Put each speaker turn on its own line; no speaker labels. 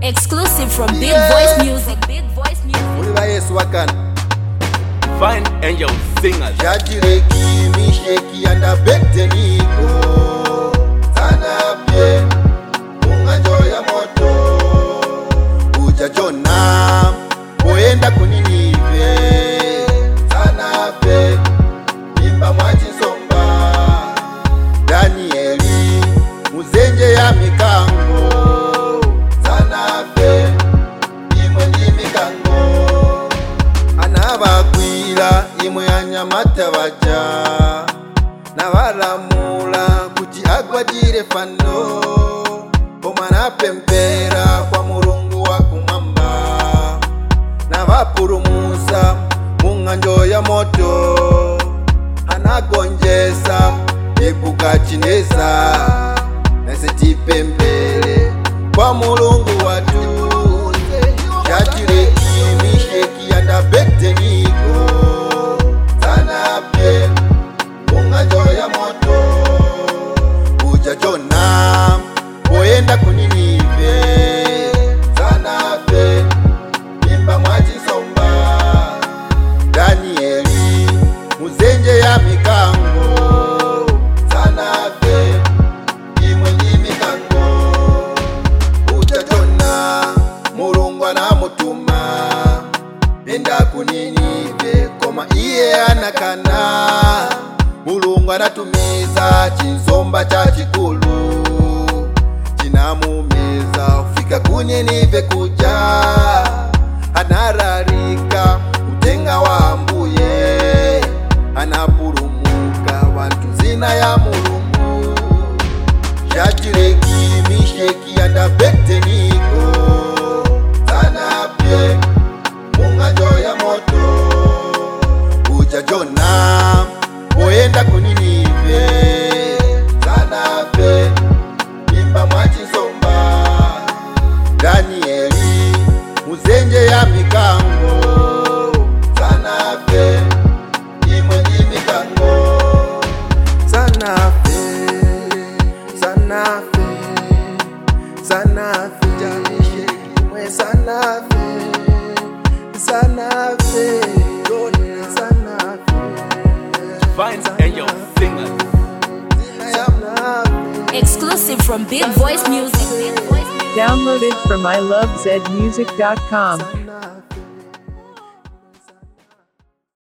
Exclusive from Big Voice Music.
Uliva Yesu wakana
Fine angel singers.
Jajireki misheki anda beteniko Sana pye Munganjo ya moto Ujajona Oenda kuninive Sana pye Imba mwachi somba Danieli Muzenje ya mikango Sana pye Imwe ndi mikango Anabakwila imwe anyamata baja Nabalamula kuti agwadire fano Omwana pempera kwa Mulungu wa kumwamba Nabapulumusa munganjo ya moto Anagonjesa ebuga chineza Nasetipembele kwa Mulungu watu Jajireki misheki anda beteniko Sana pye munganjo ya moto Ujajona oenda kuninive Sana pye imba mwachi somba Danieli muzenje ya mikango Sana pye imwe ndi mikango Ujajona Mulungu anamutuma enda kuninive koma iye anakana Mulungu anatumiza chinzomba cha chikulu Chinamumeza ufika kuninive kuja Anararika utenga wa ambuye Anapurumuka wantu zina ya Mulungu Jajireki misheki anda beteniko Sana pye munganjo ya moto Ujajona oenda kuninive Sana pye imba mwachi somba Danieli muzenje ya mikango Sana pye imwe ndi mikango Sana pye Sana pye Sana pye Jamisheki imwe sana pye Sana pye Sana pye
Fine angel singers.
Exclusive from Big Voice Music.
Download it from ilovezmusic.com.